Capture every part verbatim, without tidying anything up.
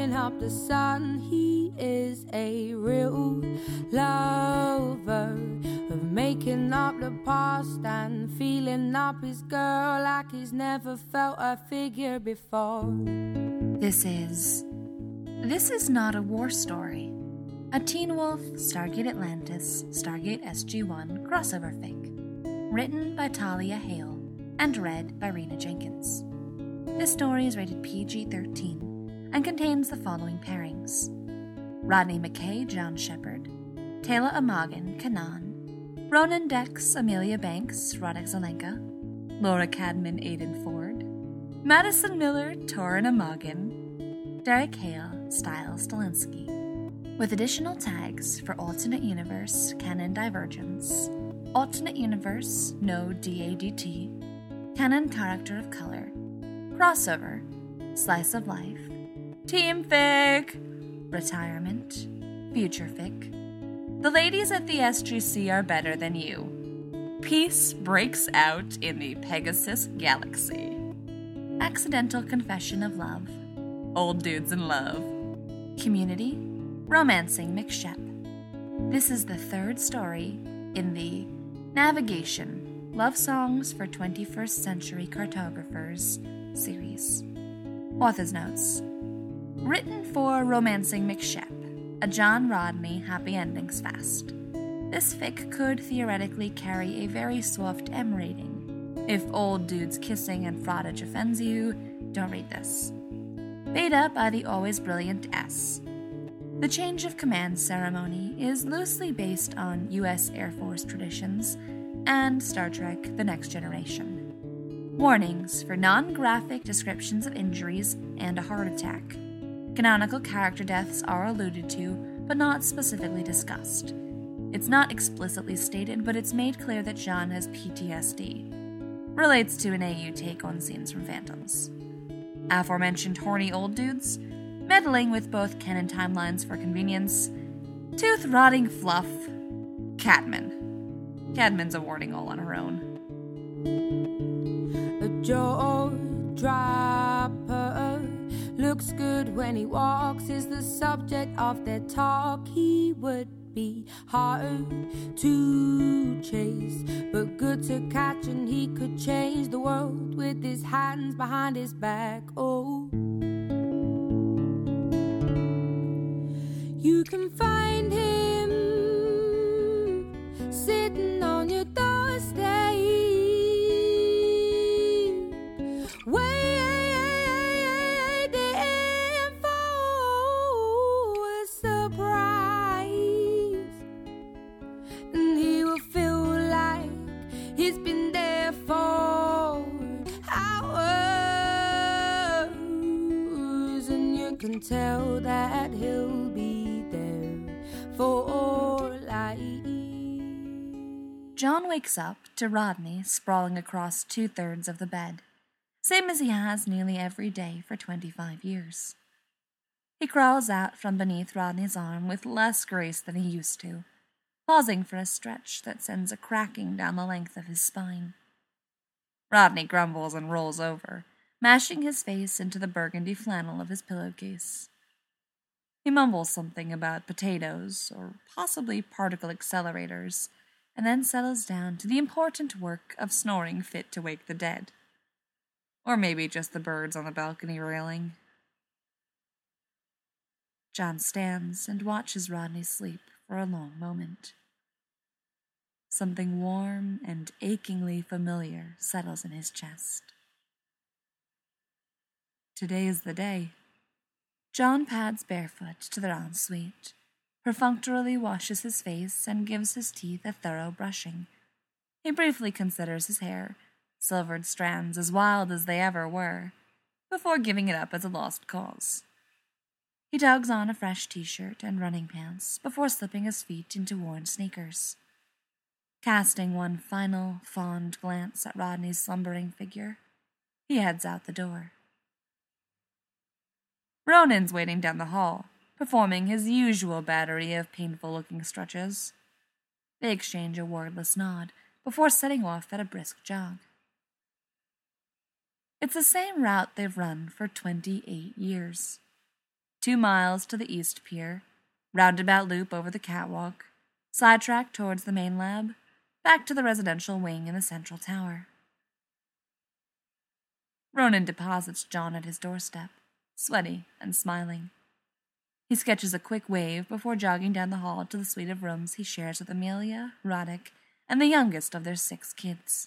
soaking up the sun. He is a real lover of making up the past and feeling up his girl like he's never felt a figure before. This is... This is not a war story. A Teen Wolf, Stargate Atlantis, Stargate S G one crossover fic. Written by Talia Hale and read by Rena Jenkins. This story is rated P G thirteen and contains the following pairings: Rodney McKay, John Shepard; Taylor Amagan, Kanan; Ronan Dex, Amelia Banks, Roderick Zelenka; Laura Cadman, Aidan Ford; Madison Miller, Torin Amagan; Derek Hale, Styles Stalinsky. With additional tags for Alternate Universe, Canon Divergence, Alternate Universe, No D A D T, Canon Character of Color, Crossover, Slice of Life, Team Fic, Retirement, Future Fic, The Ladies at the S G C Are Better Than You, Peace Breaks Out in the Pegasus Galaxy, Accidental Confession of Love, Old Dudes in Love, Community, Romancing McShep. This is the third story in the Navigation, Love Songs for twenty-first Century Cartographers series. Author's notes. Written for Romancing McShep, a John Rodney Happy Endings fast. This fic could theoretically carry a very soft M rating. If old dudes kissing and frottage offends you, don't read this. Beta by the always brilliant S. The change of command ceremony is loosely based on U S Air Force traditions and Star Trek The Next Generation. Warnings for non-graphic descriptions of injuries and a heart attack. Canonical character deaths are alluded to, but not specifically discussed. It's not explicitly stated, but it's made clear that John has P T S D. Relates to an A U take on scenes from Phantoms. Aforementioned horny old dudes, meddling with both canon timelines for convenience, tooth-rotting fluff, Catman. Cadman's a warning all on her own. A jaw dropper looks good when he walks, is the subject of their talk. He would be hard to chase, but good to catch, and he could change the world with his hands behind his back. Oh, you can find him sitting on your doorstep, waiting for a surprise, and he will feel like he's been there for hours, and you can tell that he'll be there for life. John wakes up to Rodney sprawling across two-thirds of the bed, same as he has nearly every day for twenty-five years. He crawls out from beneath Rodney's arm with less grace than he used to, pausing for a stretch that sends a cracking down the length of his spine. Rodney grumbles and rolls over, mashing his face into the burgundy flannel of his pillowcase. He mumbles something about potatoes, or possibly particle accelerators, and then settles down to the important work of snoring fit to wake the dead. Or maybe just the birds on the balcony railing. John stands and watches Rodney sleep for a long moment. Something warm and achingly familiar settles in his chest. Today is the day. John pads barefoot to their ensuite, perfunctorily washes his face, and gives his teeth a thorough brushing. He briefly considers his hair, silvered strands as wild as they ever were, before giving it up as a lost cause. He tugs on a fresh t-shirt and running pants before slipping his feet into worn sneakers. Casting one final, fond glance at Rodney's slumbering figure, he heads out the door. Ronan's waiting down the hall, performing his usual battery of painful-looking stretches. They exchange a wordless nod before setting off at a brisk jog. It's the same route they've run for twenty-eight years. two miles to the East Pier, roundabout loop over the catwalk, sidetrack towards the main lab, back to the residential wing in the central tower. Ronan deposits John at his doorstep, sweaty and smiling. He sketches a quick wave before jogging down the hall to the suite of rooms he shares with Amelia, Roddick, and the youngest of their six kids.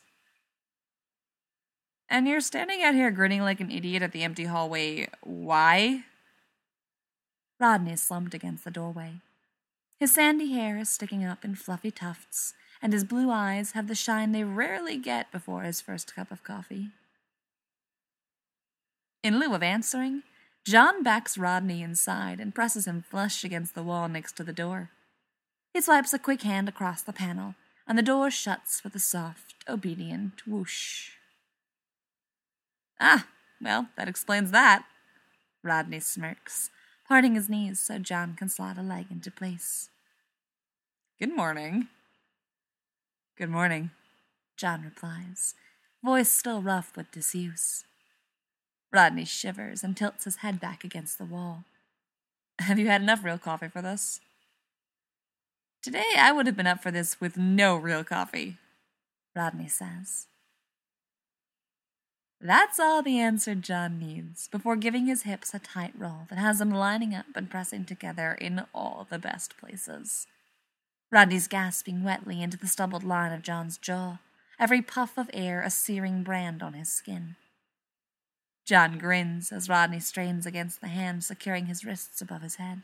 And you're standing out here grinning like an idiot at the empty hallway. Why? Rodney is slumped against the doorway. His sandy hair is sticking up in fluffy tufts, and his blue eyes have the shine they rarely get before his first cup of coffee. In lieu of answering, John backs Rodney inside and presses him flush against the wall next to the door. He swipes a quick hand across the panel, and the door shuts with a soft, obedient whoosh. Ah, well, that explains that. Rodney smirks, parting his knees so John can slide a leg into place. Good morning. Good morning, John replies, voice still rough with disuse. Rodney shivers and tilts his head back against the wall. Have you had enough real coffee for this? Today I would have been up for this with no real coffee, Rodney says. That's all the answer John needs before giving his hips a tight roll that has them lining up and pressing together in all the best places. Rodney's gasping wetly into the stubbled line of John's jaw, every puff of air a searing brand on his skin. John grins as Rodney strains against the hand securing his wrists above his head.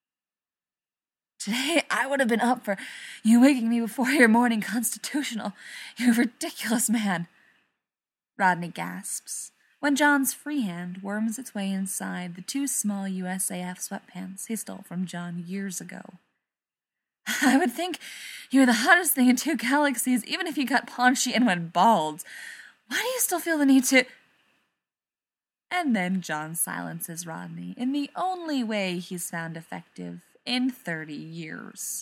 Today I would have been up for you waking me before your morning constitutional, you ridiculous man. Rodney gasps when John's free hand worms its way inside the two small U S A F sweatpants he stole from John years ago. I would think you were the hottest thing in two galaxies even if you got paunchy and went bald. Why do you still feel the need to... And then John silences Rodney in the only way he's found effective in thirty years.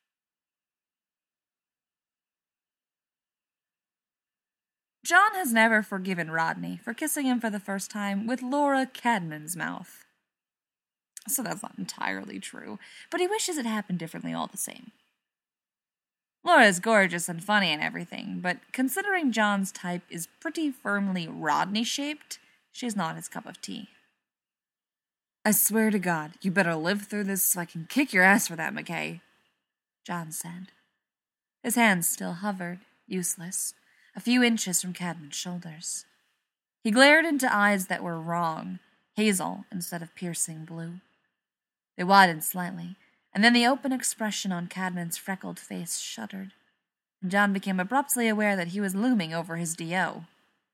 John has never forgiven Rodney for kissing him for the first time with Laura Cadman's mouth. So that's not entirely true, but he wishes it happened differently all the same. Laura's gorgeous and funny and everything, but considering John's type is pretty firmly Rodney-shaped, she's not his cup of tea. I swear to God, you better live through this so I can kick your ass for that, McKay, John said. His hands still hovered, useless, a few inches from Cadman's shoulders. He glared into eyes that were wrong, hazel instead of piercing blue. They widened slightly, and then the open expression on Cadman's freckled face shuddered, and John became abruptly aware that he was looming over his D O.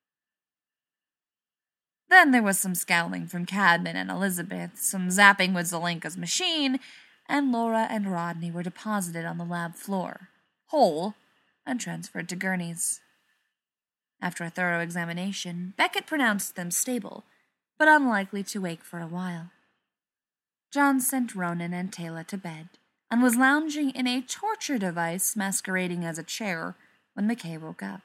Then there was some scowling from Cadman and Elizabeth, some zapping with Zelenka's machine, and Laura and Rodney were deposited on the lab floor, whole, and transferred to gurneys. After a thorough examination, Beckett pronounced them stable, but unlikely to wake for a while. John sent Ronan and Taylor to bed, and was lounging in a torture device masquerading as a chair when McKay woke up.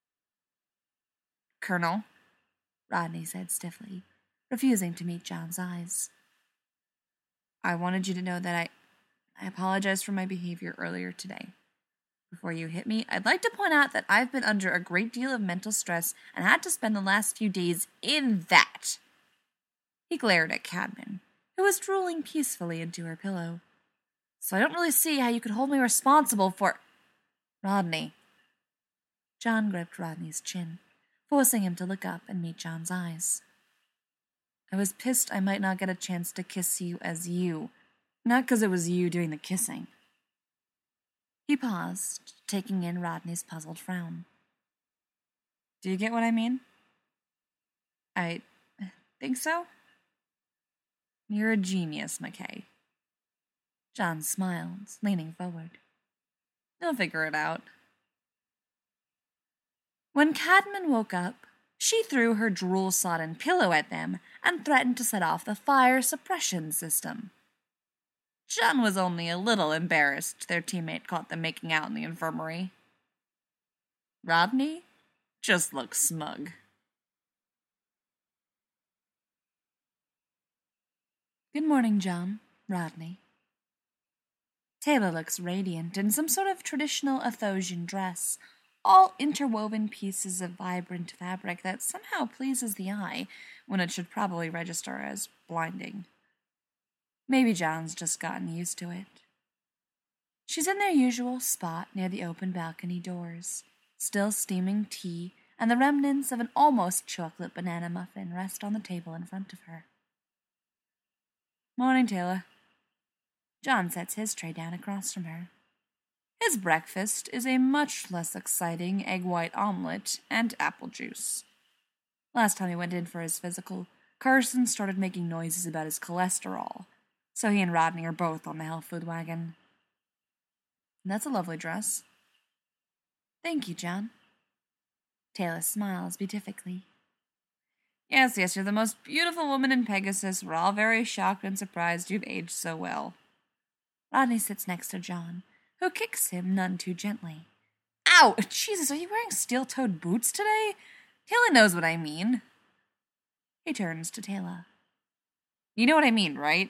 Colonel, Rodney said stiffly, refusing to meet John's eyes. I wanted you to know that I, I apologize for my behavior earlier today. Before you hit me, I'd like to point out that I've been under a great deal of mental stress and had to spend the last few days in that. He glared at Cadman, who was drooling peacefully into her pillow. So I don't really see how you could hold me responsible for... Rodney. John gripped Rodney's chin, forcing him to look up and meet John's eyes. I was pissed I might not get a chance to kiss you as you, not because it was you doing the kissing. He paused, taking in Rodney's puzzled frown. Do you get what I mean? I think so. You're a genius, McKay. John smiled, leaning forward. You'll figure it out. When Cadman woke up, she threw her drool-sodden pillow at them and threatened to set off the fire suppression system. John was only a little embarrassed their teammate caught them making out in the infirmary. Rodney just looked smug. Good morning, John. Rodney. Taylor looks radiant in some sort of traditional Athosian dress, all interwoven pieces of vibrant fabric that somehow pleases the eye when it should probably register as blinding. Maybe John's just gotten used to it. She's in their usual spot near the open balcony doors, still steaming tea, and the remnants of an almost chocolate banana muffin rest on the table in front of her. Morning, Taylor. John sets his tray down across from her. His breakfast is a much less exciting egg white omelet and apple juice. Last time he went in for his physical, Carson started making noises about his cholesterol, so he and Rodney are both on the health food wagon. That's a lovely dress. Thank you, John. Taylor smiles beatifically. Yes, yes, you're the most beautiful woman in Pegasus. We're all very shocked and surprised you've aged so well. Rodney sits next to John, who kicks him none too gently. Ow! Jesus, are you wearing steel-toed boots today? Taylor knows what I mean. He turns to Taylor. You know what I mean, right?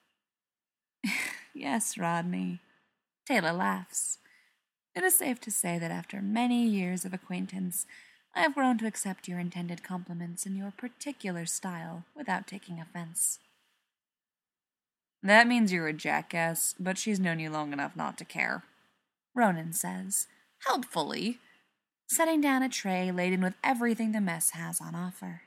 Yes, Rodney. Taylor laughs. It is safe to say that after many years of acquaintance, I have grown to accept your intended compliments in your particular style without taking offense. That means you're a jackass, but she's known you long enough not to care, Ronan says, helpfully, setting down a tray laden with everything the mess has on offer.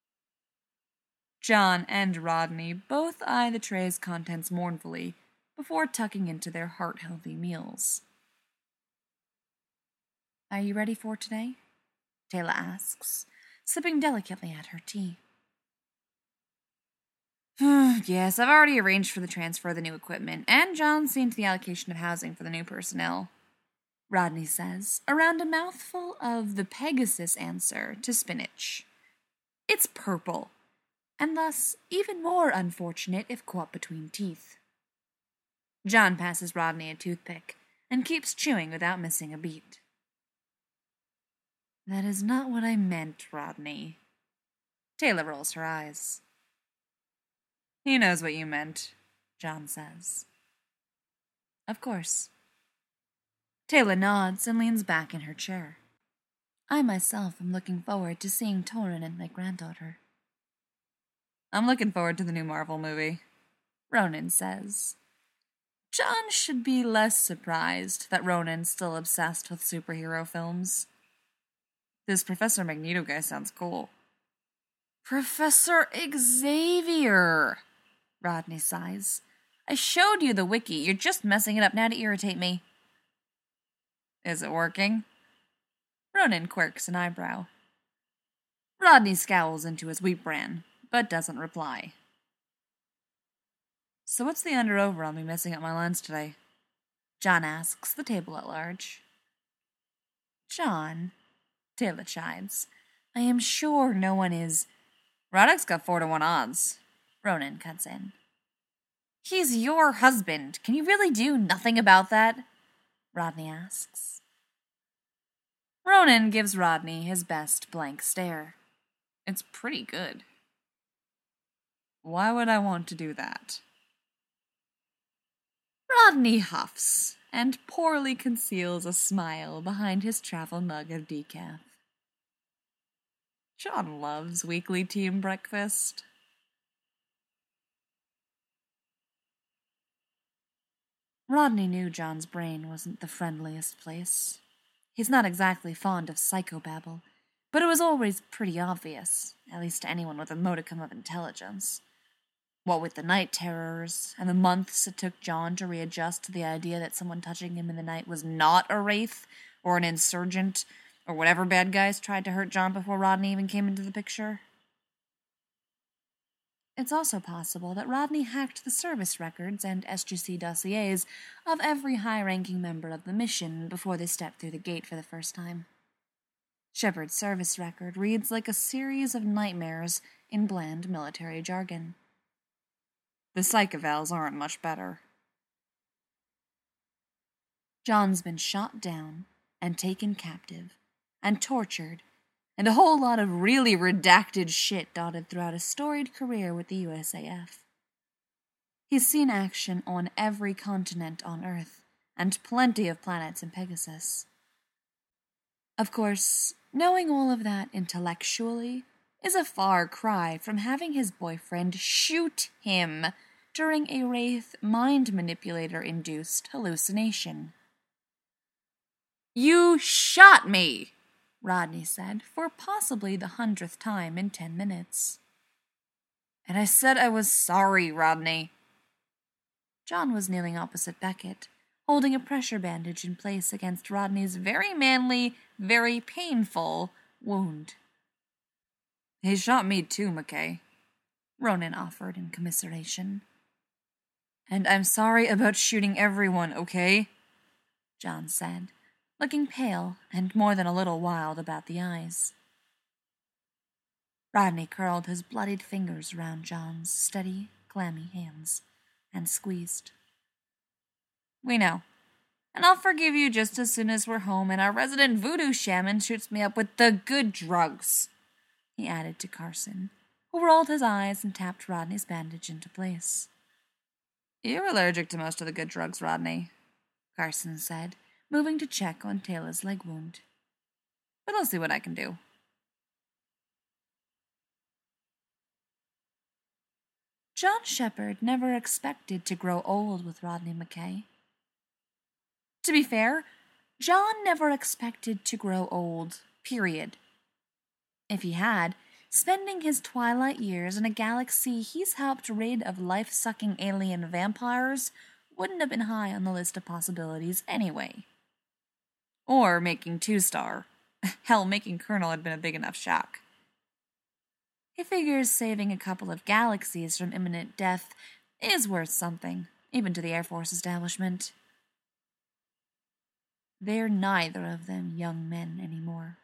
John and Rodney both eye the tray's contents mournfully before tucking into their heart-healthy meals. Are you ready for today? Taylor asks, sipping delicately at her tea. Yes, I've already arranged for the transfer of the new equipment, and John's seen to the allocation of housing for the new personnel, Rodney says, around a mouthful of the Pegasus answer to spinach. It's purple, and thus even more unfortunate if caught between teeth. John passes Rodney a toothpick and keeps chewing without missing a beat. That is not what I meant, Rodney. Taylor rolls her eyes. He knows what you meant, John says. Of course. Taylor nods and leans back in her chair. I myself am looking forward to seeing Torin and my granddaughter. I'm looking forward to the new Marvel movie, Ronan says. John should be less surprised that Ronan's still obsessed with superhero films. This Professor Magneto guy sounds cool. Professor Xavier, Rodney sighs. I showed you the wiki. You're just messing it up now to irritate me. Is it working? Ronan quirks an eyebrow. Rodney scowls into his wheat bran, but doesn't reply. So what's the under-over on me messing up my lines today? John asks the table at large. John, Taylor chides, I am sure no one is... Roddick's got four to one odds, Ronan cuts in. He's your husband. Can you really do nothing about that? Rodney asks. Ronan gives Rodney his best blank stare. It's pretty good. Why would I want to do that? Rodney huffs and poorly conceals a smile behind his travel mug of decaf. John loves weekly team breakfast. Rodney knew John's brain wasn't the friendliest place. He's not exactly fond of psychobabble, but it was always pretty obvious, at least to anyone with a modicum of intelligence. What with the night terrors, and the months it took John to readjust to the idea that someone touching him in the night was not a wraith, or an insurgent, or whatever bad guys tried to hurt John before Rodney even came into the picture. It's also possible that Rodney hacked the service records and S G C dossiers of every high-ranking member of the mission before they stepped through the gate for the first time. Shepard's service record reads like a series of nightmares in bland military jargon. The psychovals aren't much better. John's been shot down and taken captive and tortured, and a whole lot of really redacted shit dotted throughout a storied career with the U S A F. He's seen action on every continent on Earth, and plenty of planets in Pegasus. Of course, knowing all of that intellectually is a far cry from having his boyfriend shoot him during a Wraith mind manipulator-induced hallucination. "You shot me," Rodney said, for possibly the hundredth time in ten minutes. "And I said I was sorry, Rodney." John was kneeling opposite Beckett, holding a pressure bandage in place against Rodney's very manly, very painful wound. "He shot me too, McKay," Ronan offered in commiseration. "And I'm sorry about shooting everyone, okay?" John said, looking pale and more than a little wild about the eyes. Rodney curled his bloodied fingers around John's steady, clammy hands and squeezed. "We know. And I'll forgive you just as soon as we're home and our resident voodoo shaman shoots me up with the good drugs," he added to Carson, who rolled his eyes and tapped Rodney's bandage into place. "You're allergic to most of the good drugs, Rodney," Carson said, moving to check on Taylor's leg wound. "But I'll see what I can do." John Shepard never expected to grow old with Rodney McKay. To be fair, John never expected to grow old, period. If he had, spending his twilight years in a galaxy he's helped rid of life-sucking alien vampires wouldn't have been high on the list of possibilities anyway. Or making two-star. Hell, making Colonel had been a big enough shock. He figures saving a couple of galaxies from imminent death is worth something, even to the Air Force establishment. They're neither of them young men anymore.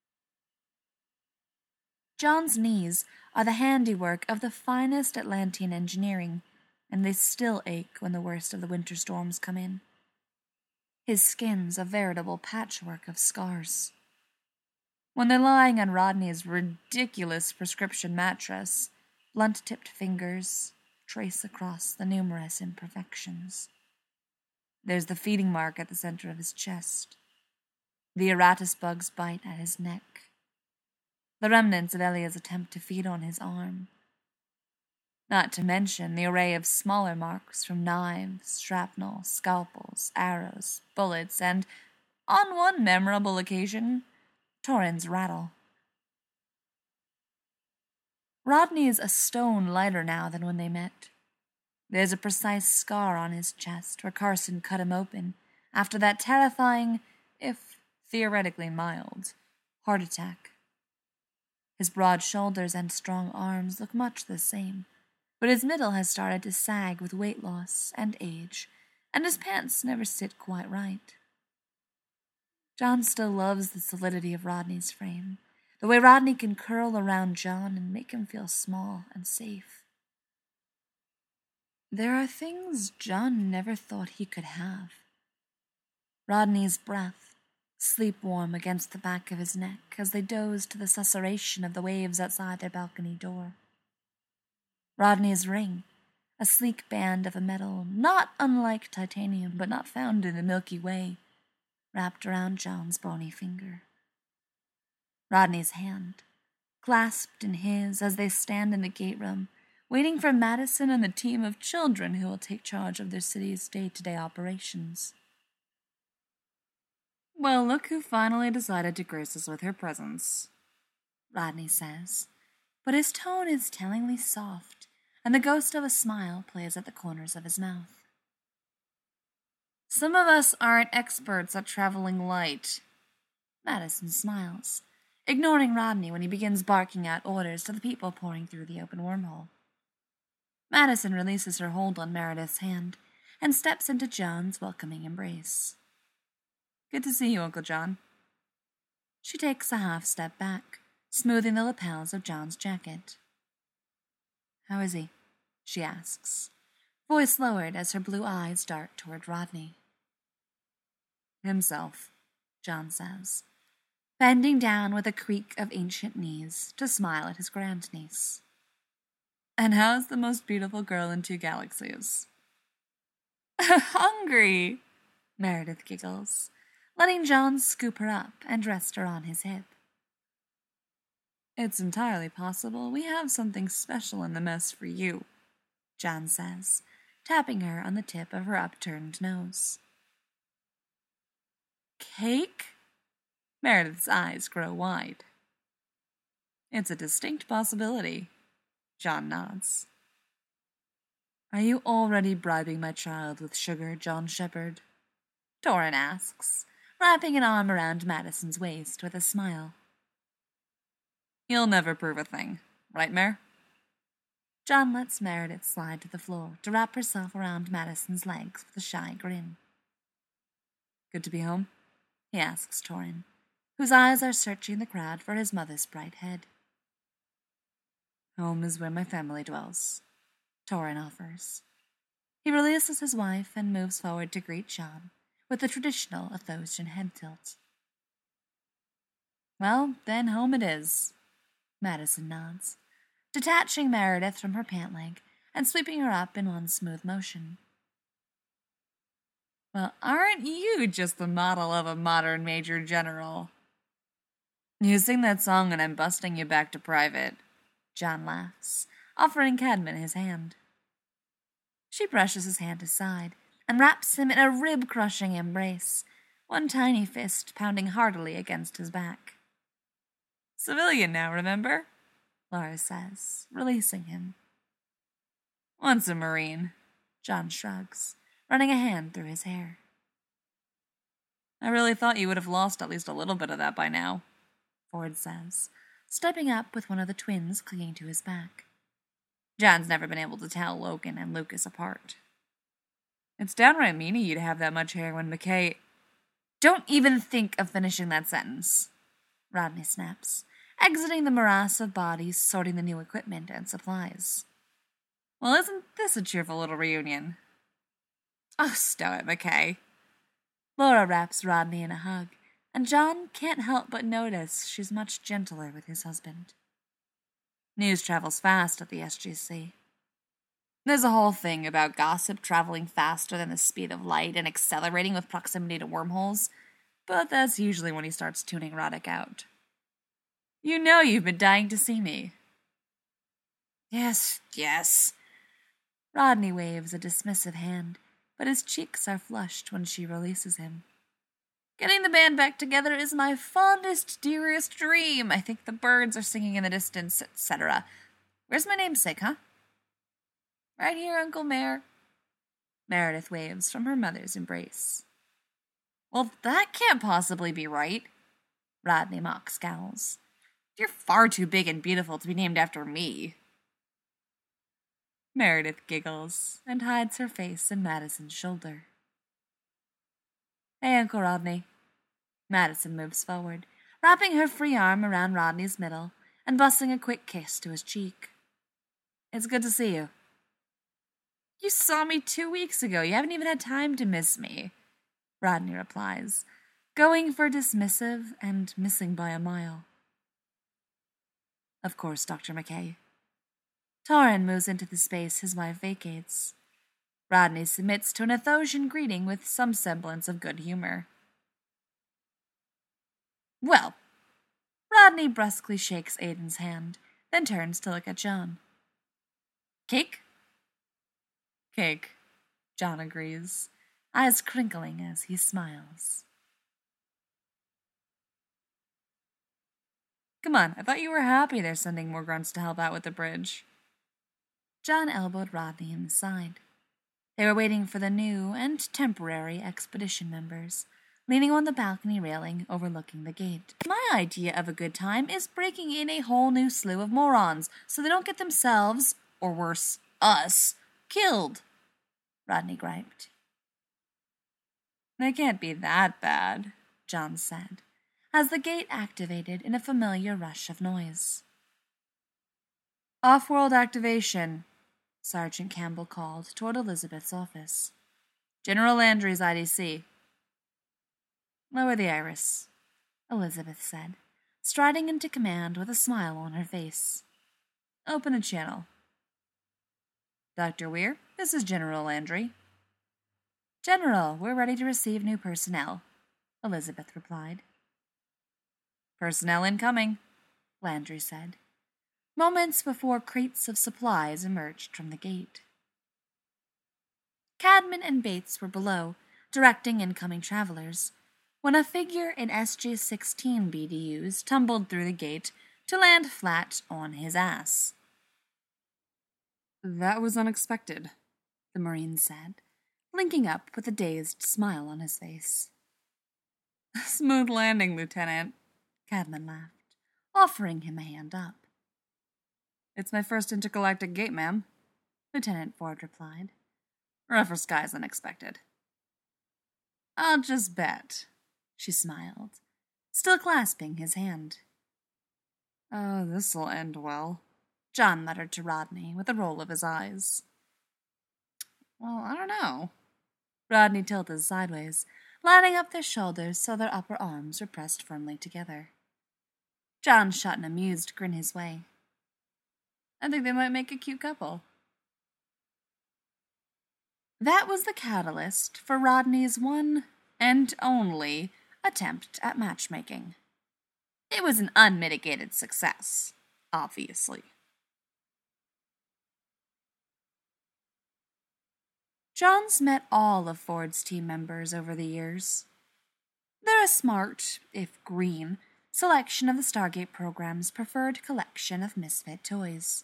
John's knees are the handiwork of the finest Atlantean engineering, and they still ache when the worst of the winter storms come in. His skin's a veritable patchwork of scars. When they're lying on Rodney's ridiculous prescription mattress, blunt-tipped fingers trace across the numerous imperfections. There's the feeding mark at the center of his chest, the Eratus bug's bite at his neck, the remnants of Elia's attempt to feed on his arm, not to mention the array of smaller marks from knives, shrapnel, scalpels, arrows, bullets, and, on one memorable occasion, Torrin's rattle. Rodney's a stone lighter now than when they met. There's a precise scar on his chest where Carson cut him open after that terrifying, if theoretically mild, heart attack. His broad shoulders and strong arms look much the same, but his middle has started to sag with weight loss and age, and his pants never sit quite right. John still loves the solidity of Rodney's frame, the way Rodney can curl around John and make him feel small and safe. There are things John never thought he could have. Rodney's breath, sleep-warm against the back of his neck as they dozed to the susurration of the waves outside their balcony door. Rodney's ring, a sleek band of a metal not unlike titanium but not found in the Milky Way, wrapped around John's bony finger. Rodney's hand, clasped in his as they stand in the gate room, waiting for Madison and the team of children who will take charge of their city's day-to-day operations. "Well, look who finally decided to grace us with her presence," Rodney says, but his tone is tellingly soft, and the ghost of a smile plays at the corners of his mouth. "Some of us aren't experts at traveling light." Madison smiles, ignoring Rodney when he begins barking out orders to the people pouring through the open wormhole. Madison releases her hold on Meredith's hand and steps into John's welcoming embrace. "Good to see you, Uncle John." She takes a half step back, smoothing the lapels of John's jacket. "How is he?" she asks, voice lowered as her blue eyes dart toward Rodney. "Himself," John says, bending down with a creak of ancient knees to smile at his grandniece. And how's the most beautiful girl in two galaxies? Hungry, Meredith giggles, letting John scoop her up and rest her on his hip. It's entirely possible we have something special in the mess for you, John says, tapping her on the tip of her upturned nose. Cake? Meredith's eyes grow wide. It's a distinct possibility, John nods. Are you already bribing my child with sugar, John Shepherd? Torin asks, wrapping an arm around Madison's waist with a smile. You'll never prove a thing, right, Mare? John lets Meredith slide to the floor to wrap herself around Madison's legs with a shy grin. Good to be home? He asks Torin, whose eyes are searching the crowd for his mother's bright head. Home is where my family dwells, Torin offers. He releases his wife and moves forward to greet John with the traditional Athosian head tilt. Well, then home it is, Madison nods, detaching Meredith from her pant leg and sweeping her up in one smooth motion. Well, aren't you just the model of a modern major general? You sing that song and I'm busting you back to private, John laughs, offering Cadman his hand. She brushes his hand aside and wraps him in a rib-crushing embrace, one tiny fist pounding heartily against his back. Civilian now, remember? Laura says, releasing him. Once a Marine, John shrugs, running a hand through his hair. I really thought you would have lost at least a little bit of that by now, Ford says, stepping up with one of the twins clinging to his back. John's never been able to tell Logan and Lucas apart. It's downright mean of you to have that much hair when McKay... Don't even think of finishing that sentence, Rodney snaps, exiting the morass of bodies sorting the new equipment and supplies. Well, isn't this a cheerful little reunion? Oh, stow it, McKay. Laura wraps Rodney in a hug, and John can't help but notice she's much gentler with his husband. News travels fast at the S G C. There's a whole thing about gossip traveling faster than the speed of light and accelerating with proximity to wormholes, but that's usually when he starts tuning Roddick out. You know you've been dying to see me. Yes, yes. Rodney waves a dismissive hand, but his cheeks are flushed when she releases him. Getting the band back together is my fondest, dearest dream. I think the birds are singing in the distance, et cetera. Where's my namesake, huh? Right here, Uncle Mare. Meredith waves from her mother's embrace. Well, that can't possibly be right. Rodney mock scowls. You're far too big and beautiful to be named after me. Meredith giggles and hides her face in Madison's shoulder. Hey, Uncle Rodney. Madison moves forward, wrapping her free arm around Rodney's middle and bussing a quick kiss to his cheek. It's good to see you. You saw me two weeks ago. You haven't even had time to miss me, Rodney replies, going for dismissive and missing by a mile. Of course, Doctor McKay. Torin moves into the space his wife vacates. Rodney submits to an Athosian greeting with some semblance of good humor. Well, Rodney brusquely shakes Aiden's hand, then turns to look at John. Cake? Cake, John agrees, eyes crinkling as he smiles. Come on, I thought you were happy they're sending more grunts to help out with the bridge. John elbowed Rodney in the side. They were waiting for the new and temporary expedition members, leaning on the balcony railing overlooking the gate. My idea of a good time is breaking in a whole new slew of morons so they don't get themselves, or worse, us, killed, Rodney griped. They can't be that bad, John said, as the gate activated in a familiar rush of noise. Off-world activation, Sergeant Campbell called toward Elizabeth's office. General Landry's I D C. Lower the iris, Elizabeth said, striding into command with a smile on her face. Open a channel. Doctor Weir, this is General Landry. General, we're ready to receive new personnel, Elizabeth replied. Personnel incoming, Landry said, moments before crates of supplies emerged from the gate. Cadman and Bates were below, directing incoming travelers, when a figure in S G sixteen B D Us tumbled through the gate to land flat on his ass. That was unexpected, the Marine said, linking up with a dazed smile on his face. Smooth landing, Lieutenant, Cadman laughed, offering him a hand up. It's my first intergalactic gate, ma'am, Lieutenant Ford replied. Rougher skies than expected. I'll just bet, she smiled, still clasping his hand. Oh, this'll end well, John muttered to Rodney with a roll of his eyes. Well, I don't know. Rodney tilted sideways, lining up their shoulders so their upper arms were pressed firmly together. John shot an amused grin his way. I think they might make a cute couple. That was the catalyst for Rodney's one and only attempt at matchmaking. It was an unmitigated success, obviously. John's met all of Ford's team members over the years. They're a smart, if green, selection of the Stargate program's preferred collection of misfit toys.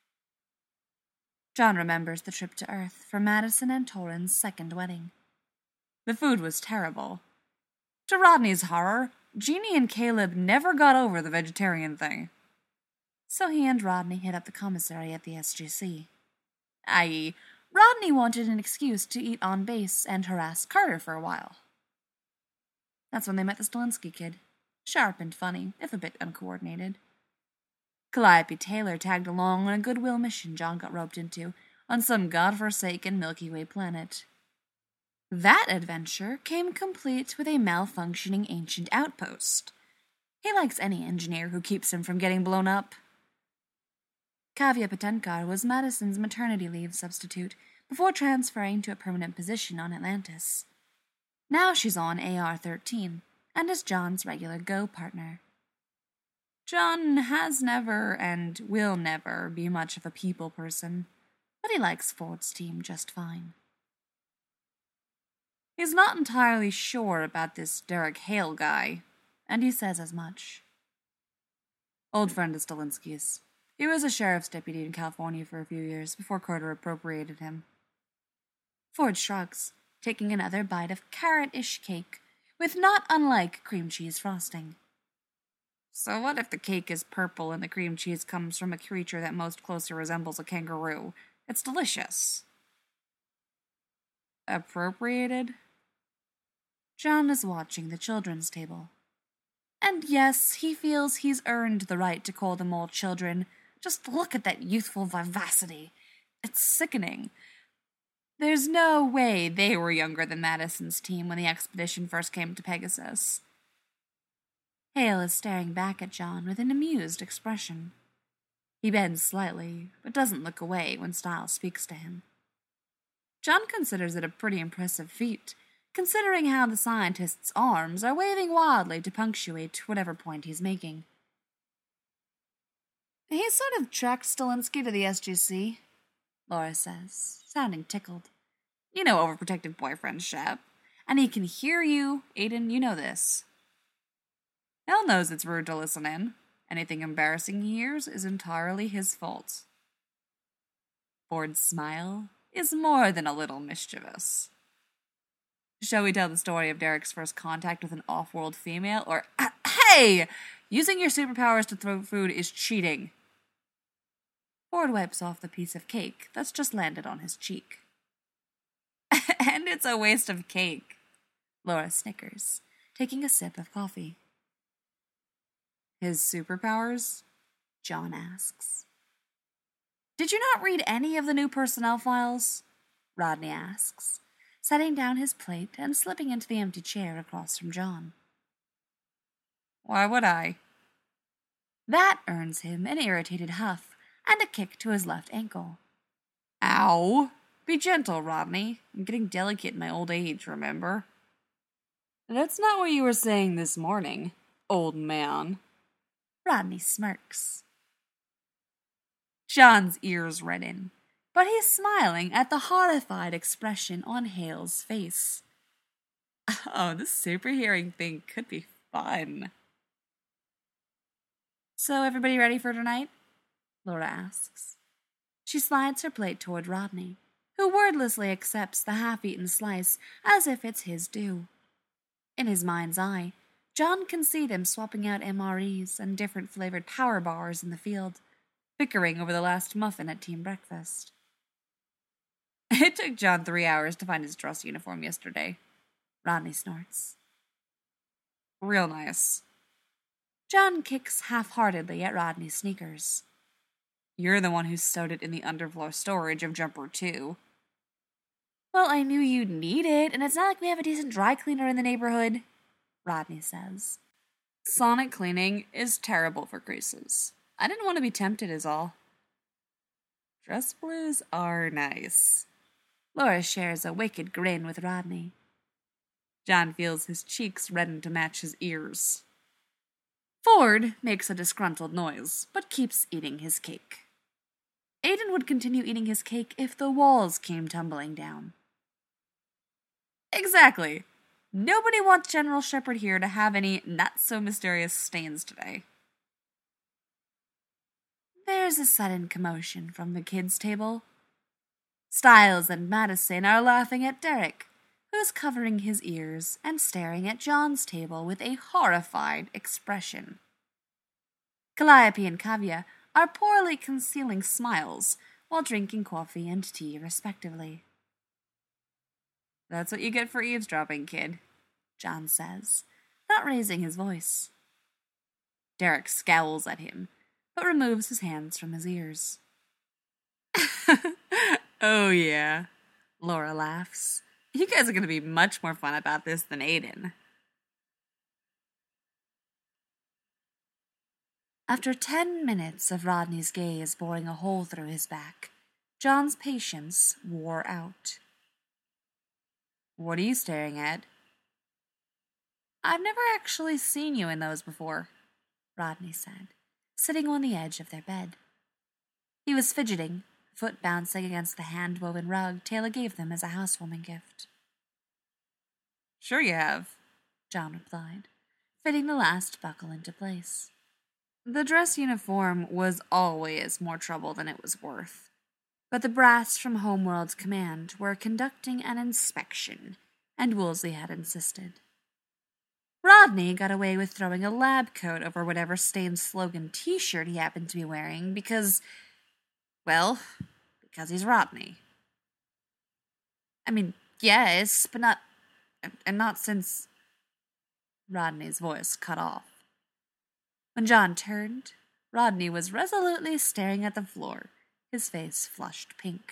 John remembers the trip to Earth for Madison and Torrin's second wedding. The food was terrible. To Rodney's horror, Jeannie and Caleb never got over the vegetarian thing. So he and Rodney hit up the commissary at the S G C. that is, Rodney wanted an excuse to eat on base and harass Carter for a while. That's when they met the Stilinski kid. Sharp and funny, if a bit uncoordinated. Calliope Taylor tagged along on a goodwill mission John got roped into on some godforsaken Milky Way planet. That adventure came complete with a malfunctioning ancient outpost. He likes any engineer who keeps him from getting blown up. Kavya Patenkar was Madison's maternity leave substitute before transferring to a permanent position on Atlantis. Now she's on A R thirteen and is John's regular Go partner. John has never and will never be much of a people person, but he likes Ford's team just fine. He's not entirely sure about this Derek Hale guy, and he says as much. Old friend of Stilinski's. He was a sheriff's deputy in California for a few years before Carter appropriated him. Ford shrugs, taking another bite of carrot-ish cake with not unlike cream cheese frosting. So what if the cake is purple and the cream cheese comes from a creature that most closely resembles a kangaroo? It's delicious. Appropriated? John is watching the children's table. And yes, he feels he's earned the right to call them all children. Just look at that youthful vivacity. It's sickening. There's no way they were younger than Madison's team when the expedition first came to Pegasus. Hale is staring back at John with an amused expression. He bends slightly, but doesn't look away when Stiles speaks to him. John considers it a pretty impressive feat, considering how the scientist's arms are waving wildly to punctuate whatever point he's making. He sort of tracked Stilinski to the S G C, Laura says, sounding tickled. You know, overprotective boyfriend, Shep. And he can hear you. Aiden, you know this. Hale knows it's rude to listen in. Anything embarrassing he hears is entirely his fault. Ford's smile is more than a little mischievous. Shall we tell the story of Derek's first contact with an off-world female? Or, uh, hey! Using your superpowers to throw food is cheating. Ford wipes off the piece of cake that's just landed on his cheek. And it's a waste of cake, Laura snickers, taking a sip of coffee. His superpowers? John asks. Did you not read any of the new personnel files? Rodney asks, setting down his plate and slipping into the empty chair across from John. Why would I? That earns him an irritated huff and a kick to his left ankle. Ow! Be gentle, Rodney. I'm getting delicate in my old age, remember? That's not what you were saying this morning, old man. Rodney smirks. John's ears redden, but he's smiling at the horrified expression on Hale's face. Oh, this super hearing thing could be fun. So, everybody ready for tonight? Laura asks. She slides her plate toward Rodney, who wordlessly accepts the half-eaten slice as if it's his due. In his mind's eye, John can see them swapping out M R Es and different flavored power bars in the field, bickering over the last muffin at team breakfast. It took John three hours to find his dress uniform yesterday, Rodney snorts. Real nice. John kicks half-heartedly at Rodney's sneakers. You're the one who sewed it in the underfloor storage of Jumper two. Well, I knew you'd need it, and it's not like we have a decent dry cleaner in the neighborhood, Rodney says. Sonic cleaning is terrible for creases. I didn't want to be tempted is all. Dress blues are nice. Laura shares a wicked grin with Rodney. John feels his cheeks redden to match his ears. Ford makes a disgruntled noise, but keeps eating his cake. Aiden would continue eating his cake if the walls came tumbling down. Exactly. Nobody wants General Shepherd here to have any not-so-mysterious stains today. There's a sudden commotion from the kids' table. Styles and Madison are laughing at Derek, who's covering his ears and staring at John's table with a horrified expression. Calliope and Kavya are poorly concealing smiles while drinking coffee and tea respectively. That's what you get for eavesdropping, kid, John says, not raising his voice. Derek scowls at him, but removes his hands from his ears. Oh yeah, Laura laughs. You guys are going to be much more fun about this than Aiden. After ten minutes of Rodney's gaze boring a hole through his back, John's patience wore out. What are you staring at? I've never actually seen you in those before, Rodney said, sitting on the edge of their bed. He was fidgeting, foot bouncing against the hand-woven rug Taylor gave them as a housewarming gift. Sure you have, John replied, fitting the last buckle into place. The dress uniform was always more trouble than it was worth, but the brass from Homeworld's command were conducting an inspection, and Woolsey had insisted. Rodney got away with throwing a lab coat over whatever stained slogan t-shirt he happened to be wearing because, well, because he's Rodney. I mean, yes, but not, and not since... Rodney's voice cut off. When John turned, Rodney was resolutely staring at the floor, his face flushed pink.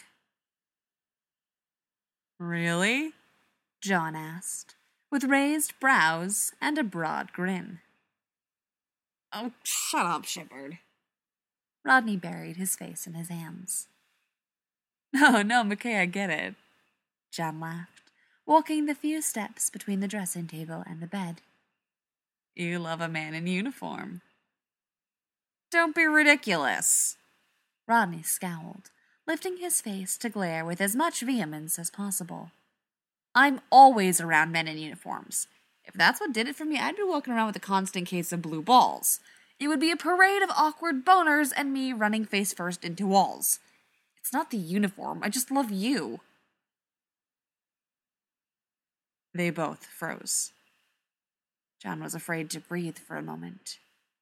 Really? John asked, with raised brows and a broad grin. Oh, shut up, Shepherd. Rodney buried his face in his hands. No, no, McKay, I get it. John laughed, walking the few steps between the dressing table and the bed. You love a man in uniform. Don't be ridiculous. Rodney scowled, lifting his face to glare with as much vehemence as possible. I'm always around men in uniforms. If that's what did it for me, I'd be walking around with a constant case of blue balls. It would be a parade of awkward boners and me running face first into walls. It's not the uniform, I just love you. They both froze. John was afraid to breathe for a moment.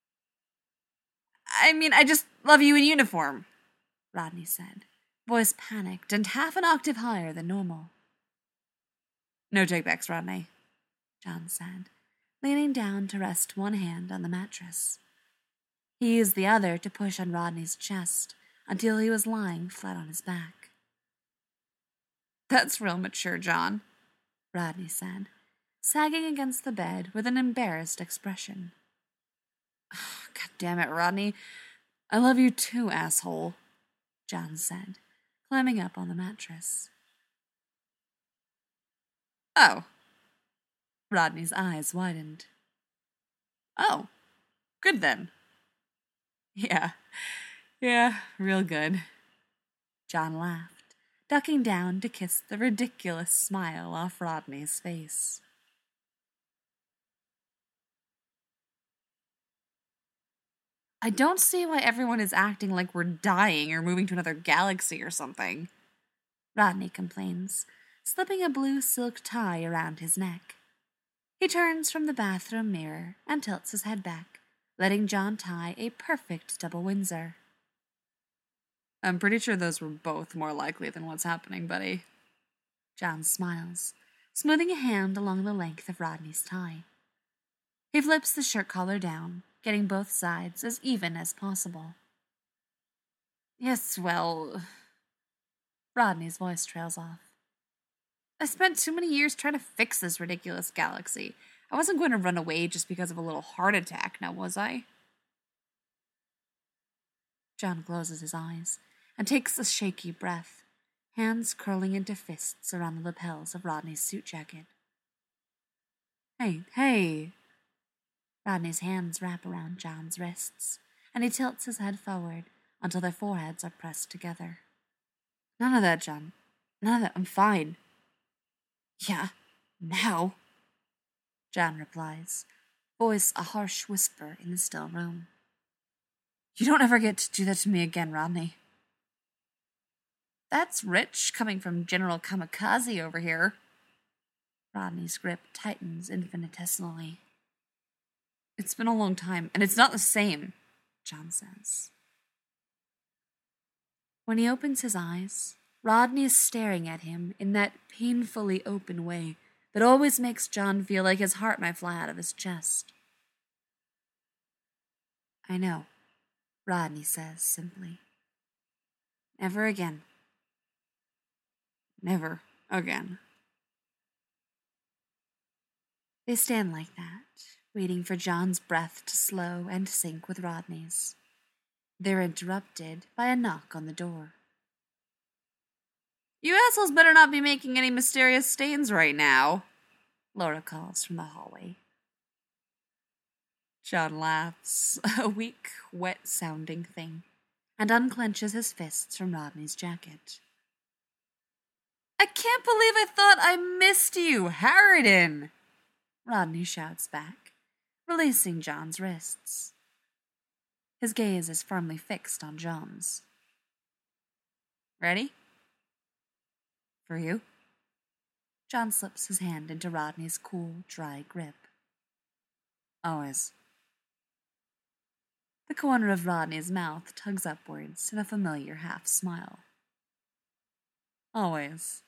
I mean, I just love you in uniform, Rodney said, voice panicked and half an octave higher than normal. No takebacks, Rodney, John said, leaning down to rest one hand on the mattress. He used the other to push on Rodney's chest until he was lying flat on his back. That's real mature, John, Rodney said, sagging against the bed with an embarrassed expression. Oh, God damn it, Rodney. I love you too, asshole, John said, climbing up on the mattress. Oh. Rodney's eyes widened. Oh, good then. Yeah, yeah, real good. John laughed, ducking down to kiss the ridiculous smile off Rodney's face. I don't see why everyone is acting like we're dying or moving to another galaxy or something, Rodney complains, slipping a blue silk tie around his neck. He turns from the bathroom mirror and tilts his head back, letting John tie a perfect double Windsor. I'm pretty sure those were both more likely than what's happening, buddy. John smiles, smoothing a hand along the length of Rodney's tie. He flips the shirt collar down, getting both sides as even as possible. Yes, well... Rodney's voice trails off. I spent too many years trying to fix this ridiculous galaxy. I wasn't going to run away just because of a little heart attack, now was I? John closes his eyes and takes a shaky breath, hands curling into fists around the lapels of Rodney's suit jacket. Hey, hey! Rodney's hands wrap around John's wrists, and he tilts his head forward until their foreheads are pressed together. None of that, John. None of that. I'm fine. Yeah, now, John replies, voice a harsh whisper in the still room. You don't ever get to do that to me again, Rodney. That's rich, coming from General Kamikaze over here. Rodney's grip tightens infinitesimally. It's been a long time, and it's not the same, John says. When he opens his eyes, Rodney is staring at him in that painfully open way that always makes John feel like his heart might fly out of his chest. I know, Rodney says simply. Never again. Never again. They stand like that, waiting for John's breath to slow and sync with Rodney's. They're interrupted by a knock on the door. You assholes better not be making any mysterious stains right now, Laura calls from the hallway. John laughs, a weak, wet-sounding thing, and unclenches his fists from Rodney's jacket. I can't believe I thought I missed you, Harridan! Rodney shouts back, releasing John's wrists. His gaze is firmly fixed on John's. Ready? For you? John slips his hand into Rodney's cool, dry grip. Always. The corner of Rodney's mouth tugs upwards in a familiar half smile. Always.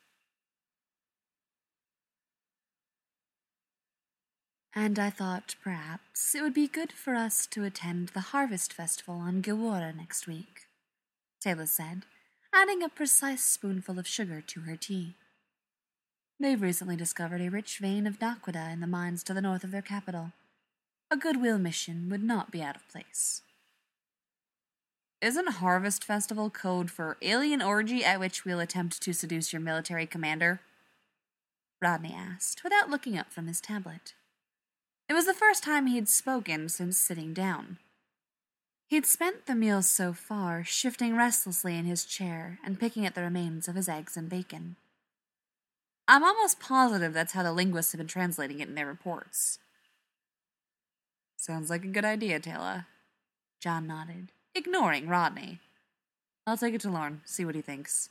And I thought perhaps it would be good for us to attend the Harvest Festival on Gilwara next week, Taylor said, adding a precise spoonful of sugar to her tea. They've recently discovered a rich vein of naquadah in the mines to the north of their capital. A goodwill mission would not be out of place. Isn't Harvest Festival code for alien orgy at which we'll attempt to seduce your military commander? Rodney asked, without looking up from his tablet. It was the first time he'd spoken since sitting down. He'd spent the meal so far shifting restlessly in his chair and picking at the remains of his eggs and bacon. I'm almost positive that's how the linguists have been translating it in their reports. Sounds like a good idea, Taylor. John nodded, ignoring Rodney. I'll take it to Lorne, see what he thinks.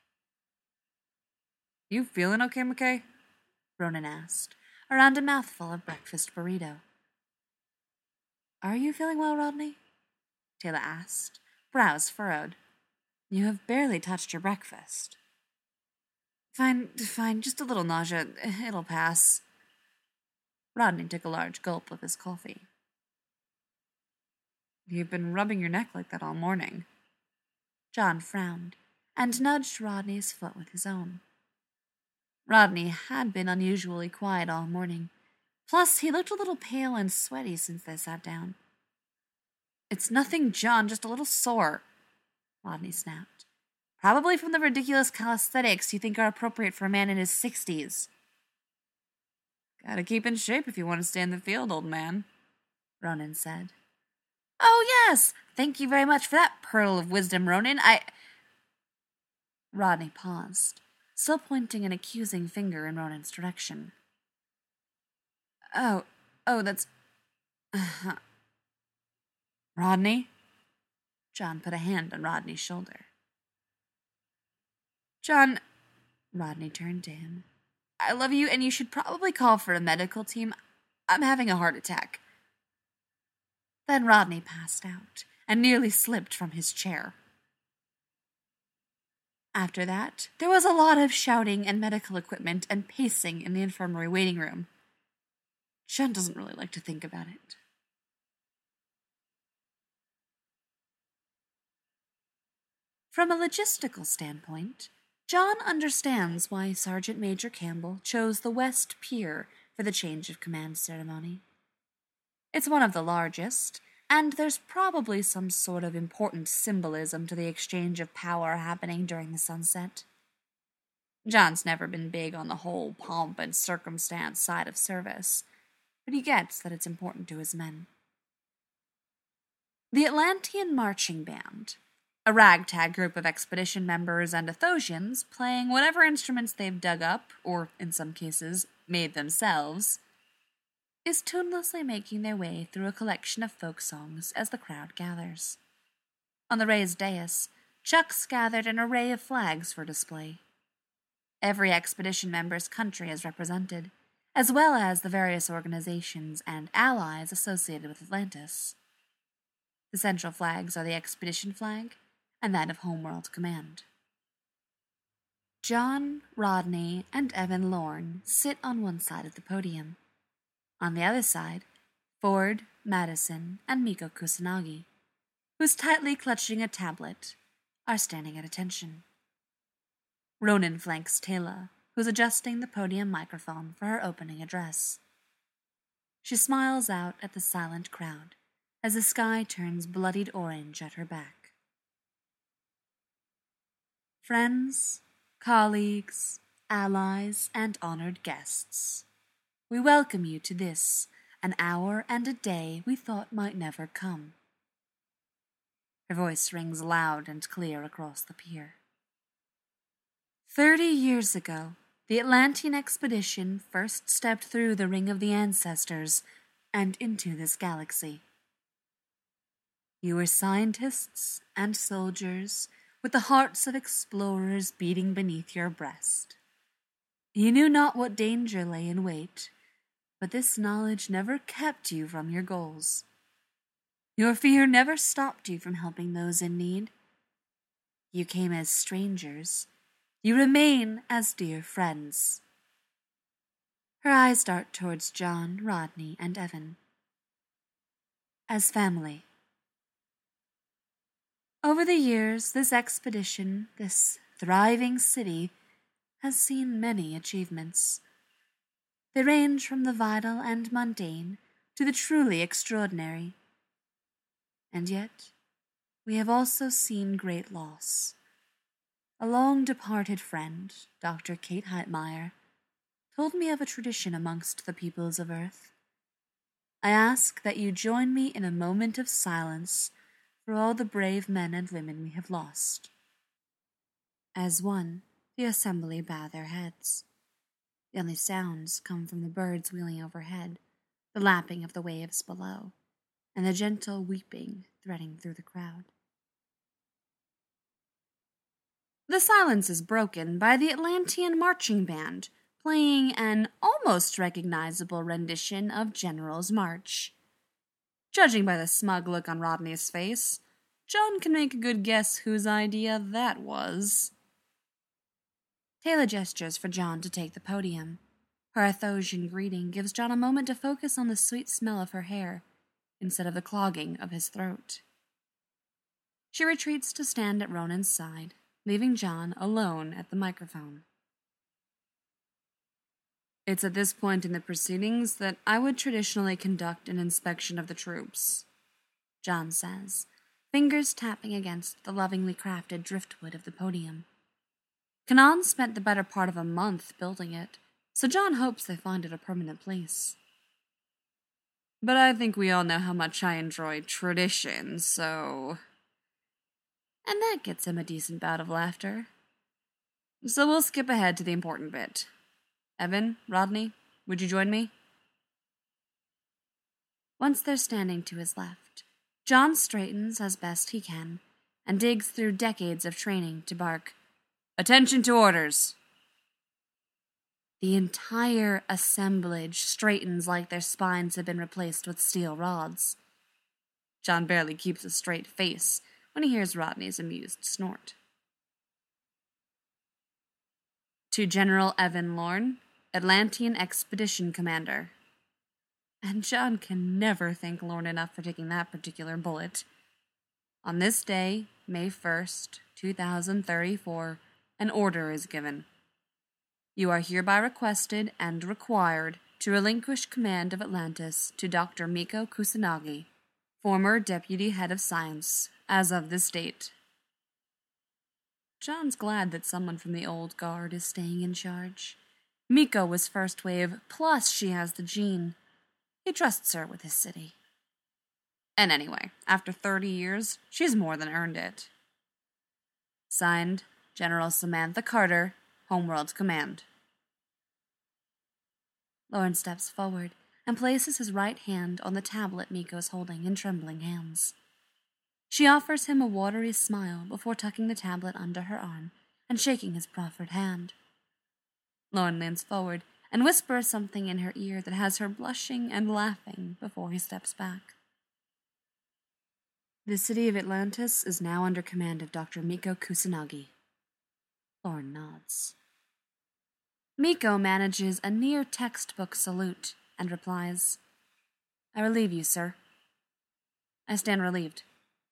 You feeling okay, McKay? Ronan asked, around a mouthful of breakfast burrito. Are you feeling well, Rodney? Taylor asked, brows furrowed. You have barely touched your breakfast. Fine, fine, just a little nausea. It'll pass. Rodney took a large gulp of his coffee. You've been rubbing your neck like that all morning. John frowned and nudged Rodney's foot with his own. Rodney had been unusually quiet all morning. Plus, he looked a little pale and sweaty since they sat down. It's nothing, John, just a little sore, Rodney snapped, Probably from the ridiculous calisthenics you think are appropriate for a man in his sixties. Gotta keep in shape if you want to stay in the field, old man, Ronan said. Oh, yes! Thank you very much for that pearl of wisdom, Ronan. I... Rodney paused, still pointing an accusing finger in Ronan's direction. Oh, oh, that's... Uh, Rodney? John put a hand on Rodney's shoulder. John, Rodney turned to him. I love you, and you should probably call for a medical team. I'm having a heart attack. Then Rodney passed out and nearly slipped from his chair. After that, there was a lot of shouting and medical equipment and pacing in the infirmary waiting room. John doesn't really like to think about it. From a logistical standpoint, John understands why Sergeant Major Campbell chose the West Pier for the change of command ceremony. It's one of the largest, and there's probably some sort of important symbolism to the exchange of power happening during the sunset. John's never been big on the whole pomp and circumstance side of service, but he gets that it's important to his men. The Atlantean Marching Band, a ragtag group of expedition members and Athosians playing whatever instruments they've dug up, or in some cases, made themselves, is tunelessly making their way through a collection of folk songs as the crowd gathers. On the raised dais, Chuck's gathered an array of flags for display. Every expedition member's country is represented, as well as the various organizations and allies associated with Atlantis. The central flags are the expedition flag and that of Homeworld Command. John, Rodney, and Evan Lorne sit on one side of the podium. On the other side, Ford, Madison, and Miko Kusanagi, who's tightly clutching a tablet, are standing at attention. Ronan flanks Taylor, who's adjusting the podium microphone for her opening address. She smiles out at the silent crowd as the sky turns bloodied orange at her back. Friends, colleagues, allies, and honored guests, we welcome you to this, an hour and a day we thought might never come. Her voice rings loud and clear across the pier. Thirty years ago, the Atlantean expedition first stepped through the Ring of the Ancestors and into this galaxy. You were scientists and soldiers with the hearts of explorers beating beneath your breast. You knew not what danger lay in wait, but this knowledge never kept you from your goals. Your fear never stopped you from helping those in need. You came as strangers. You remain as dear friends. Her eyes dart towards John, Rodney, and Evan. As family. Over the years, this expedition, this thriving city, has seen many achievements. They range from the vital and mundane to the truly extraordinary. And yet, we have also seen great loss. A long-departed friend, Doctor Kate Heitmeyer, told me of a tradition amongst the peoples of Earth. I ask that you join me in a moment of silence for all the brave men and women we have lost. As one, the assembly bow their heads. The only sounds come from the birds wheeling overhead, the lapping of the waves below, and the gentle weeping threading through the crowd. The silence is broken by the Atlantean Marching Band, playing an almost recognizable rendition of General's March. Judging by the smug look on Rodney's face, John can make a good guess whose idea that was. Taylor gestures for John to take the podium. Her Athosian greeting gives John a moment to focus on the sweet smell of her hair, instead of the clogging of his throat. She retreats to stand at Ronan's side, leaving John alone at the microphone. It's at this point in the proceedings that I would traditionally conduct an inspection of the troops, John says, fingers tapping against the lovingly crafted driftwood of the podium. Kanan spent the better part of a month building it, so John hopes they find it a permanent place. But I think we all know how much I enjoy tradition, so... And that gets him a decent bout of laughter. So we'll skip ahead to the important bit. Evan, Rodney, would you join me? Once they're standing to his left, John straightens as best he can and digs through decades of training to bark, "Attention to orders!" The entire assemblage straightens like their spines have been replaced with steel rods. John barely keeps a straight face when he hears Rodney's amused snort. To General Evan Lorne, Atlantean Expedition Commander. And John can never thank Lorne enough for taking that particular bullet. On this day, May first, two thousand thirty-four, an order is given. You are hereby requested and required to relinquish command of Atlantis to Doctor Miko Kusanagi, former Deputy Head of Science, as of this date. John's glad that someone from the old guard is staying in charge. Miko was first wave, plus she has the gene. He trusts her with his city. And anyway, after thirty years, she's more than earned it. Signed, General Samantha Carter, Homeworld Command. Lorne steps forward and places his right hand on the tablet Miko's holding in trembling hands. She offers him a watery smile before tucking the tablet under her arm and shaking his proffered hand. Lorne leans forward and whispers something in her ear that has her blushing and laughing before he steps back. The city of Atlantis is now under command of Doctor Miko Kusanagi. Lorne nods. Miko manages a near-textbook salute and replies, "I relieve you, sir." I stand relieved.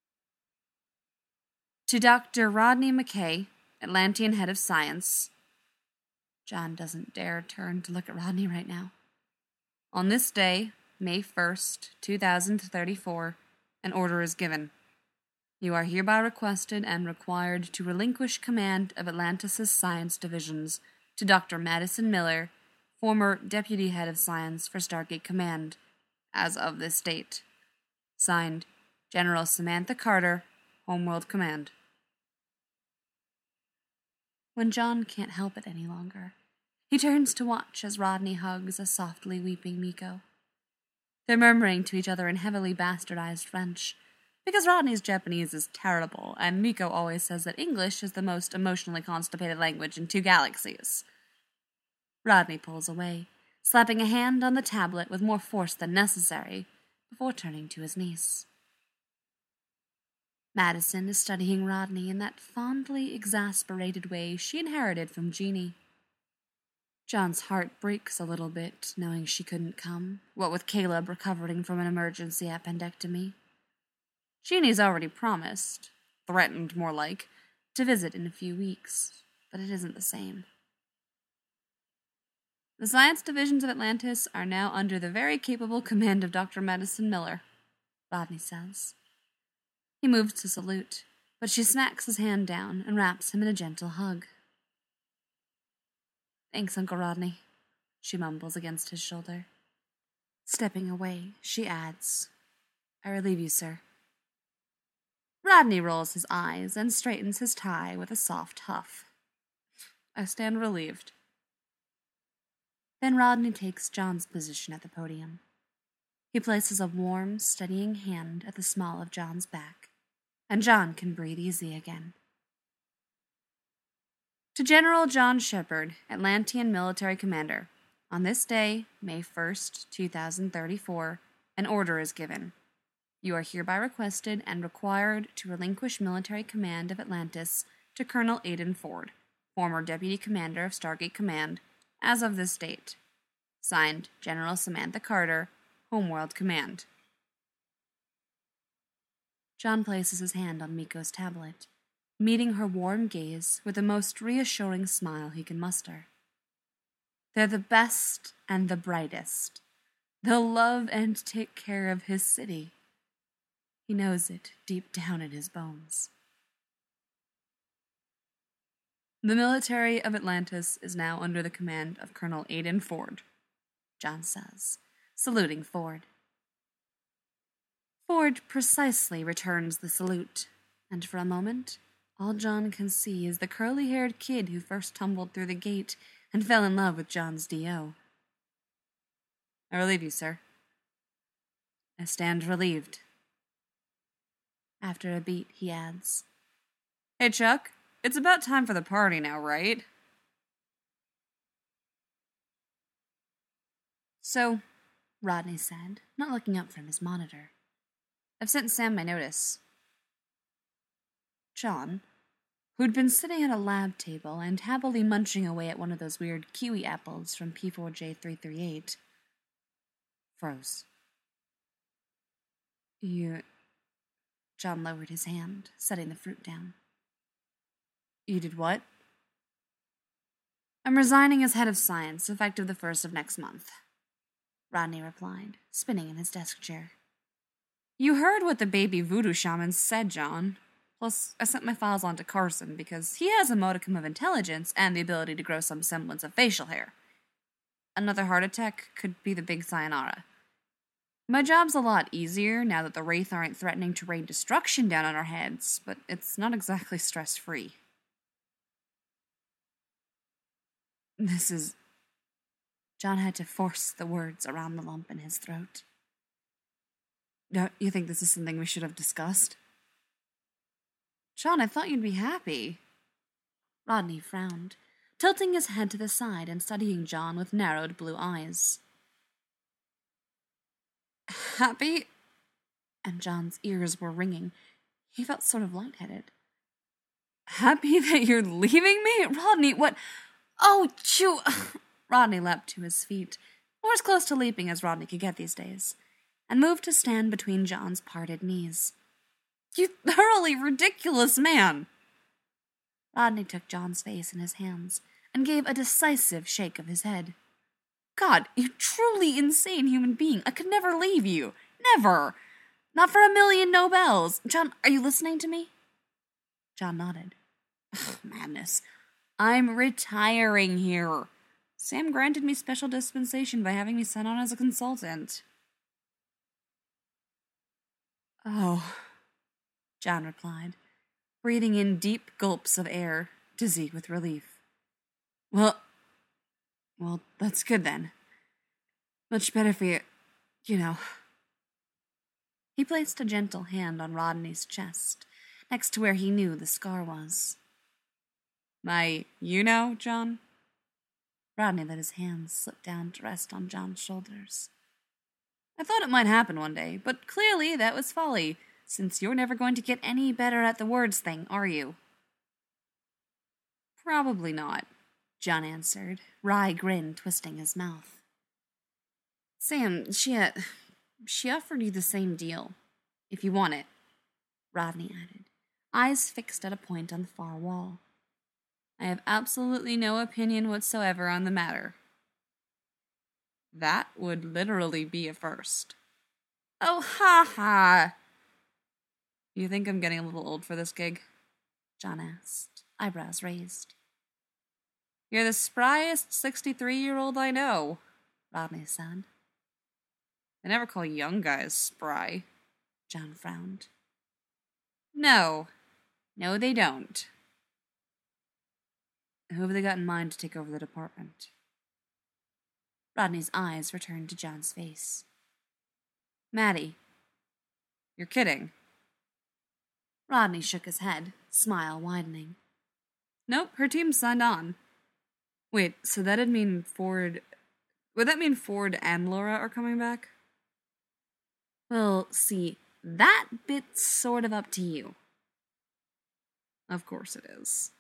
To Doctor Rodney McKay, Atlantean Head of Science. John doesn't dare turn to look at Rodney right now. On this day, May first, two thousand thirty-four, an order is given. You are hereby requested and required to relinquish command of Atlantis' science divisions to Doctor Madison Miller, former Deputy Head of Science for Stargate Command, as of this date. Signed, General Samantha Carter, Homeworld Command. When John can't help it any longer, he turns to watch as Rodney hugs a softly weeping Miko. They're murmuring to each other in heavily bastardized French, because Rodney's Japanese is terrible, and Miko always says that English is the most emotionally constipated language in two galaxies. Rodney pulls away, slapping a hand on the tablet with more force than necessary, before turning to his niece. Madison is studying Rodney in that fondly exasperated way she inherited from Jeannie. John's heart breaks a little bit, knowing she couldn't come, what with Caleb recovering from an emergency appendectomy. Jeannie's already promised, threatened more like, to visit in a few weeks, but it isn't the same. The science divisions of Atlantis are now under the very capable command of Doctor Madison Miller, Rodney says. He moves to salute, but she smacks his hand down and wraps him in a gentle hug. "Thanks, Uncle Rodney," she mumbles against his shoulder. Stepping away, she adds, "I relieve you, sir." Rodney rolls his eyes and straightens his tie with a soft huff. I stand relieved. Then Rodney takes John's position at the podium. He places a warm, steadying hand at the small of John's back, and John can breathe easy again. To General John Shepard, Atlantean Military Commander, on this day, May first, two thousand thirty-four, an order is given. You are hereby requested and required to relinquish military command of Atlantis to Colonel Aidan Ford, former Deputy Commander of Stargate Command, as of this date. Signed, General Samantha Carter, Homeworld Command. John places his hand on Miko's tablet, meeting her warm gaze with the most reassuring smile he can muster. They're the best and the brightest. They'll love and take care of his city. He knows it deep down in his bones. The military of Atlantis is now under the command of Colonel Aiden Ford, John says, saluting Ford. Ford precisely returns the salute, and for a moment, all John can see is the curly-haired kid who first tumbled through the gate and fell in love with John's D O. I relieve you, sir. I stand relieved. After a beat, he adds, Hey, Chuck, it's about time for the party now, right? So, Rodney said, not looking up from his monitor, I've sent Sam my notice. John, who'd been sitting at a lab table and happily munching away at one of those weird kiwi apples from P four J three thirty-eight, froze. You... John lowered his hand, setting the fruit down. You did what? I'm resigning as head of science, effective the first of next month, Rodney replied, spinning in his desk chair. You heard what the baby voodoo shaman said, John. Plus, I sent my files on to Carson because he has a modicum of intelligence and the ability to grow some semblance of facial hair. Another heart attack could be the big sayonara. My job's a lot easier now that the Wraith aren't threatening to rain destruction down on our heads, but it's not exactly stress-free. This is... John had to force the words around the lump in his throat. Don't you think this is something we should have discussed? John, I thought you'd be happy. Rodney frowned, tilting his head to the side and studying John with narrowed blue eyes. Happy? And John's ears were ringing. He felt sort of lightheaded. Happy that you're leaving me? Rodney, what? Oh, chew! Rodney leapt to his feet, or as close to leaping as Rodney could get these days, and moved to stand between John's parted knees. You thoroughly ridiculous man! Rodney took John's face in his hands and gave a decisive shake of his head. God, you truly insane human being. I could never leave you. Never. Not for a million Nobels. John, are you listening to me? John nodded. Ugh, madness. I'm retiring here. Sam granted me special dispensation by having me sent on as a consultant. Oh, John replied, breathing in deep gulps of air, dizzy with relief. Well, well, that's good then. Much better for you, you know. He placed a gentle hand on Rodney's chest, next to where he knew the scar was. My, you know, John? Rodney let his hands slip down to rest on John's shoulders. I thought it might happen one day, but clearly that was folly, since you're never going to get any better at the words thing, are you? Probably not, John answered, wry grin twisting his mouth. Sam, she, uh, she offered you the same deal, if you want it, Rodney added, eyes fixed at a point on the far wall. I have absolutely no opinion whatsoever on the matter. That would literally be a first. Oh, ha ha! You think I'm getting a little old for this gig? John asked, eyebrows raised. You're the spryest sixty-three-year-old I know, Rodney said. They never call young guys spry. John frowned. No. No, they don't. Who have they got in mind to take over the department? Rodney's eyes returned to John's face. Maddie. You're kidding. Rodney shook his head, smile widening. Nope, her team signed on. Wait, so that'd mean Ford... Would that mean Ford and Laura are coming back? Well, see, that bit's sort of up to you. Of course it is.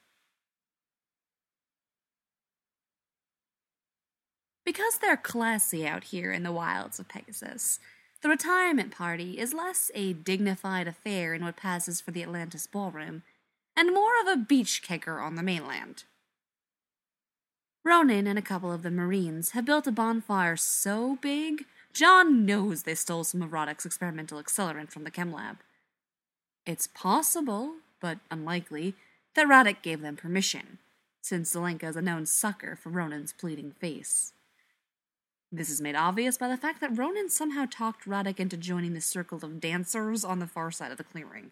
Because they're classy out here in the wilds of Pegasus, the retirement party is less a dignified affair in what passes for the Atlantis ballroom, and more of a beach kicker on the mainland. Ronan and a couple of the Marines have built a bonfire so big, John knows they stole some of Roddick's experimental accelerant from the chem lab, It's possible, but unlikely, that Radek gave them permission, since Zelenka is a known sucker for Ronan's pleading face. This is made obvious by the fact that Ronan somehow talked Radek into joining the circle of dancers on the far side of the clearing.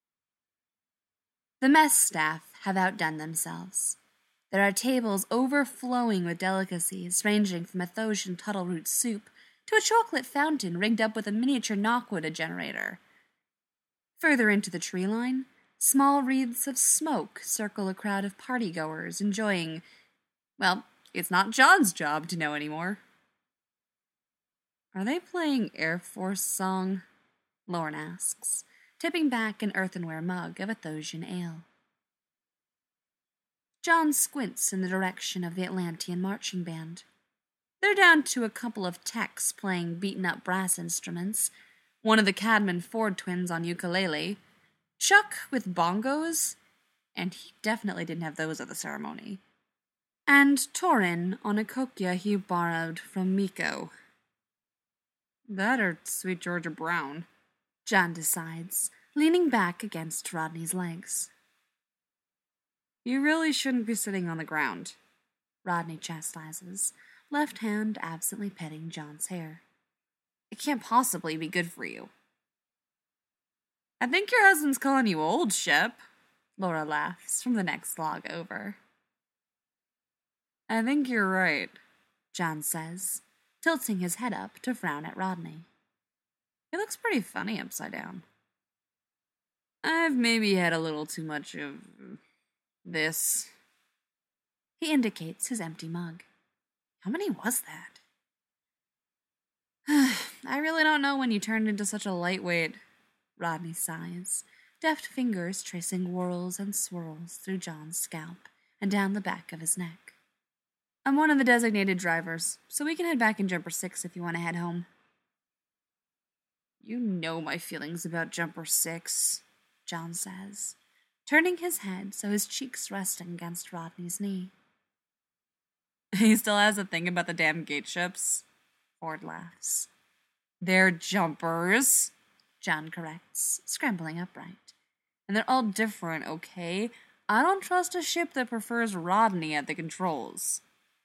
The mess staff have outdone themselves. There are tables overflowing with delicacies ranging from a Thosian tuttle-root soup to a chocolate fountain rigged up with a miniature Knockwood generator. Further into the tree line, small wreaths of smoke circle a crowd of partygoers enjoying, well, it's not John's job to know anymore. Are they playing Air Force song? Lorne asks, tipping back an earthenware mug of a Thosian ale. John squints in the direction of the Atlantean marching band. They're down to a couple of techs playing beaten-up brass instruments, one of the Cadman Ford twins on ukulele, Chuck with bongos, and he definitely didn't have those at the ceremony, and Torin on a kokya he borrowed from Miko. That or Sweet Georgia Brown, John decides, leaning back against Rodney's legs. You really shouldn't be sitting on the ground, Rodney chastises, left hand absently petting John's hair. It can't possibly be good for you. I think your husband's calling you old, Shep, Laura laughs from the next log over. I think you're right, John says, tilting his head up to frown at Rodney. He looks pretty funny upside down. I've maybe had a little too much of this. He indicates his empty mug. How many was that? I really don't know when you turned into such a lightweight, Rodney sighs, deft fingers tracing whorls and swirls through John's scalp and down the back of his neck. I'm one of the designated drivers, so we can head back in Jumper six if you want to head home. You know my feelings about Jumper six, John says, turning his head so his cheeks resting against Rodney's knee. He still has a thing about the damn gate ships, Ford laughs. They're jumpers, John corrects, scrambling upright. And they're all different, okay? I don't trust a ship that prefers Rodney at the controls.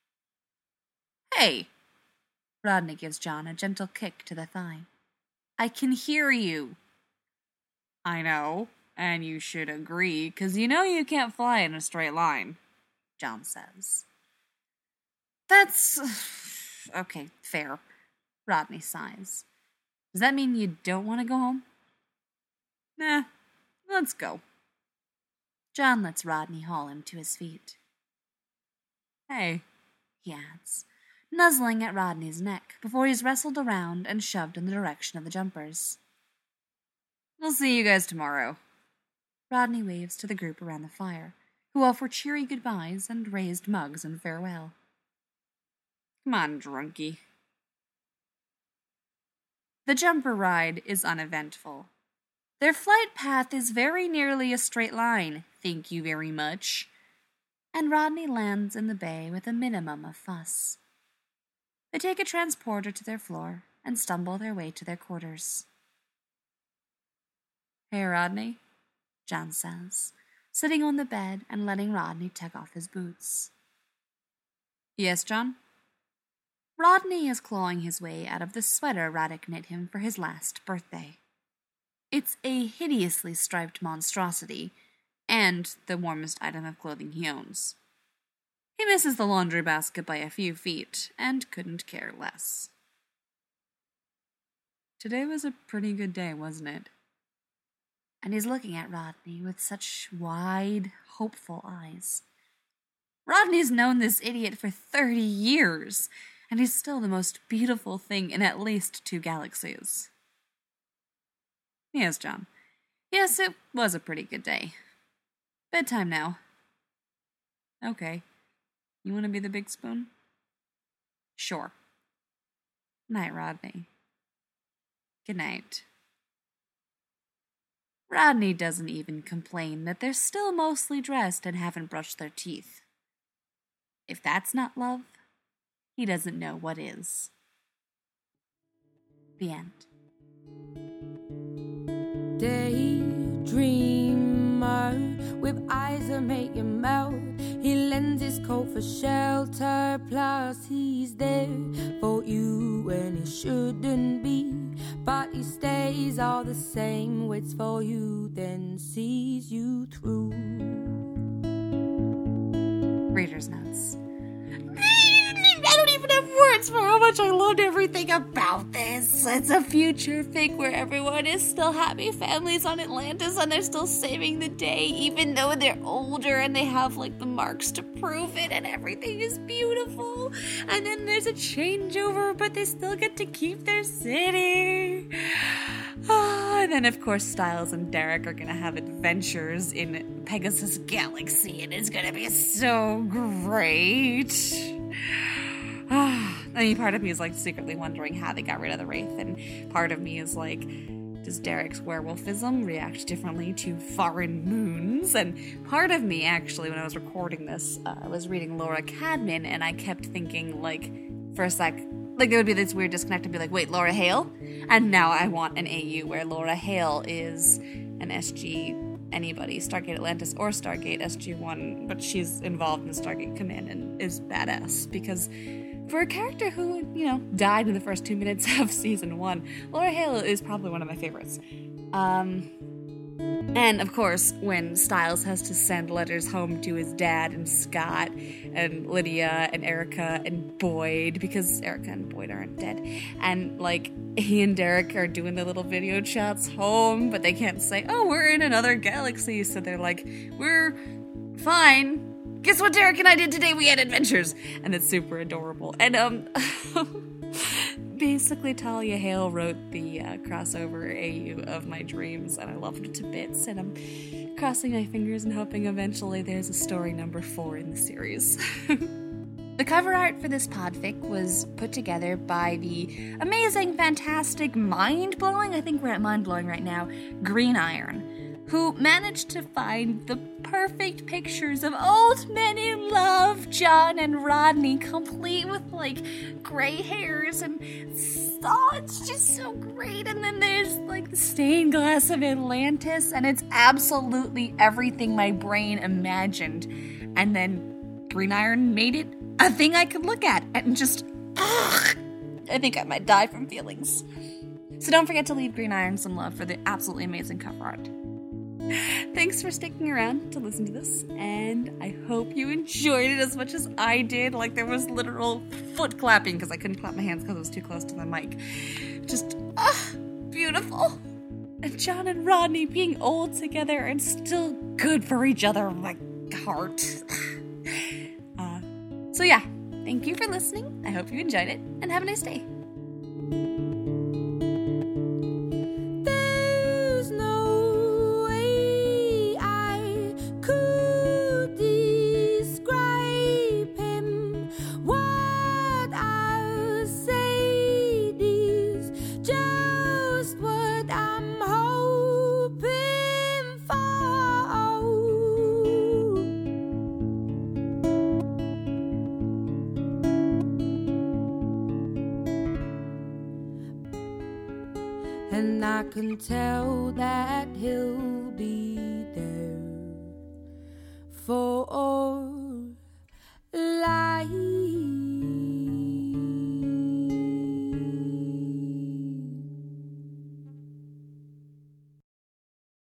Hey! Rodney gives John a gentle kick to the thigh. I can hear you. I know, and you should agree, because you know you can't fly in a straight line, John says. That's... okay, fair, Rodney sighs. Does that mean you don't want to go home? Nah, let's go. John lets Rodney haul him to his feet. Hey, he adds, nuzzling at Rodney's neck before he's wrestled around and shoved in the direction of the jumpers. We'll see you guys tomorrow. Rodney waves to the group around the fire, who offer cheery goodbyes and raised mugs in farewell. Come on, drunkie. The jumper ride is uneventful. Their flight path is very nearly a straight line, thank you very much, and Rodney lands in the bay with a minimum of fuss. They take a transporter to their floor and stumble their way to their quarters. Hey, Rodney, John says, sitting on the bed and letting Rodney take off his boots. Yes, John? Rodney is clawing his way out of the sweater Radek knit him for his last birthday. It's a hideously striped monstrosity, and the warmest item of clothing he owns. He misses the laundry basket by a few feet, and couldn't care less. Today was a pretty good day, wasn't it? And he's looking at Rodney with such wide, hopeful eyes. Rodney's known this idiot for thirty years, and he's still the most beautiful thing in at least two galaxies. Yes, John. Yes, it was a pretty good day. Bedtime now. Okay. You want to be the big spoon? Sure. Night, Rodney. Good night. Rodney doesn't even complain that they're still mostly dressed and haven't brushed their teeth. If that's not love, he doesn't know what is. The end. Daydreaming dreamer with eyes that make you melt. He lends his coat for shelter, plus he's there for you when he shouldn't be. But he stays all the same, waits for you, then sees you through. Reader's notes. I don't even have words for how much I loved everything about this. It's a future fic where everyone is still happy families on Atlantis and they're still saving the day even though they're older and they have like the marks to prove it and everything is beautiful. And then there's a changeover but they still get to keep their city. Oh, and then of course Styles and Derek are gonna have adventures in Pegasus Galaxy and it's gonna be so great. I mean, part of me is like secretly wondering how they got rid of the Wraith, and part of me is like, does Derek's werewolfism react differently to foreign moons? And part of me, actually, when I was recording this, uh, I was reading Laura Cadman, and I kept thinking, like, for a sec, like, there would be this weird disconnect and be like, wait, Laura Hale? And now I want an A U where Laura Hale is an S G anybody, Stargate Atlantis or Stargate S G one, but she's involved in Stargate Command and is badass, because for a character who, you know, died in the first two minutes of season one, Laura Hale is probably one of my favorites. Um, and of course, when Styles has to send letters home to his dad and Scott and Lydia and Erica and Boyd, because Erica and Boyd aren't dead, and like he and Derek are doing the little video chats home, but they can't say, oh, we're in another galaxy, so they're like, we're fine. Guess what Derek and I did today? We had adventures. And it's super adorable. And, um, basically Talia Hale wrote the uh, crossover A U of my dreams, and I loved it to bits, and I'm crossing my fingers and hoping eventually there's a story number four in the series. The cover art for this podfic was put together by the amazing, fantastic, mind-blowing, I think we're at mind-blowing right now, Green Iron, who managed to find the perfect pictures of old men in love, John and Rodney, complete with, like, gray hairs, and oh, it's just so great. And then there's, like, the stained glass of Atlantis, and it's absolutely everything my brain imagined. And then Green Iron made it a thing I could look at, and just, ugh, I think I might die from feelings. So don't forget to leave Green Iron some love for the absolutely amazing cover art. Thanks for sticking around to listen to this, and I hope you enjoyed it as much as I did. Like, there was literal foot clapping because I couldn't clap my hands because it was too close to the mic. Just, ah, beautiful. And John and Rodney being old together and still good for each other. My heart. uh, so yeah, thank you for listening. I hope you enjoyed it, and have a nice day. And I can tell that he'll be there for